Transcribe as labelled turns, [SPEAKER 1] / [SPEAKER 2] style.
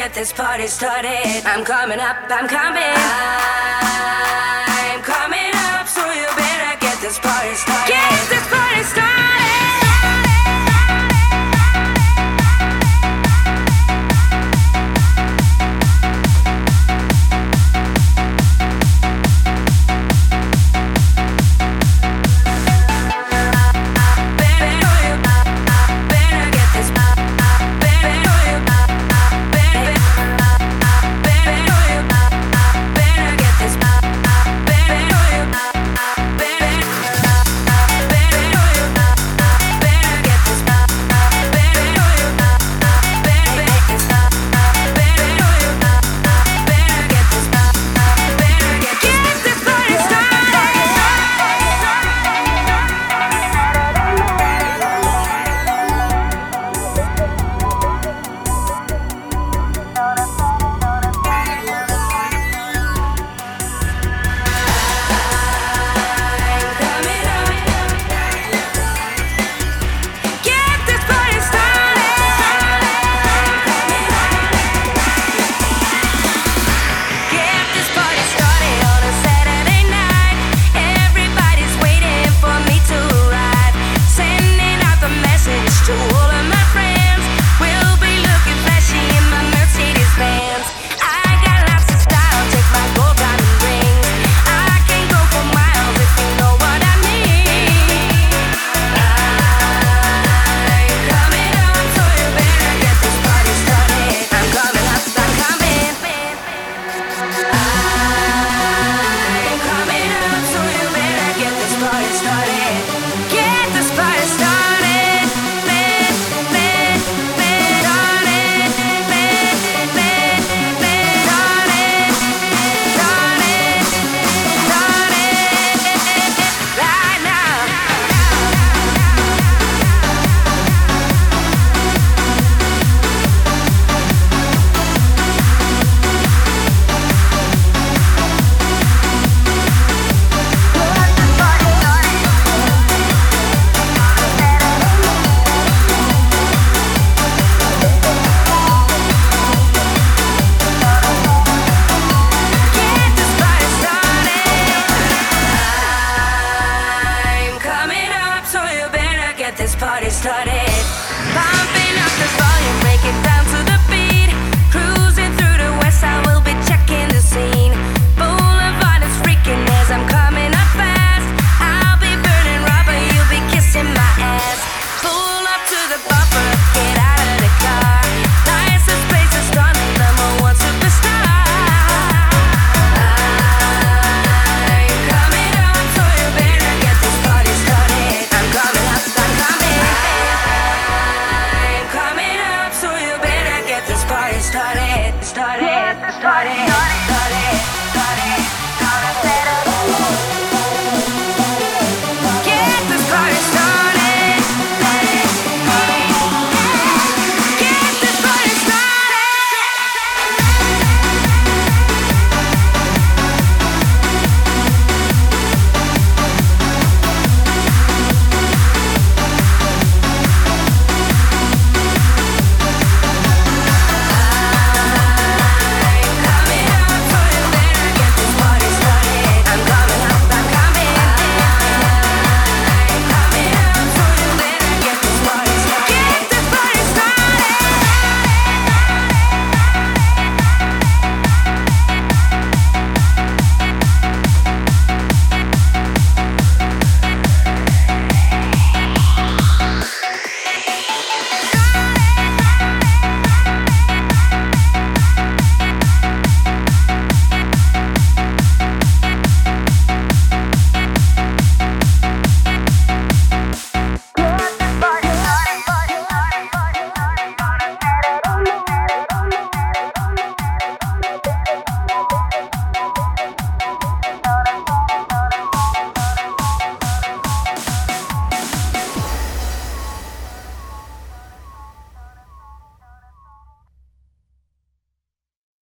[SPEAKER 1] get this party started. I'm coming up, I'm coming. I'm coming up, so you better get this party started. Get this party started. This party started. Pumping up this volume, break it down to the beat. Cruising through the west side, we'll be checking the scene. Boulevard is freaking as I'm coming up fast. I'll be burning rubber, you'll be kissing my ass. Pull up to the bumper, get out of the car. License plates are stunning, number one superstar. I'm coming up, so you better get this party started. I'm coming up, I'm coming. I'm coming up, so you better get this party started. Started.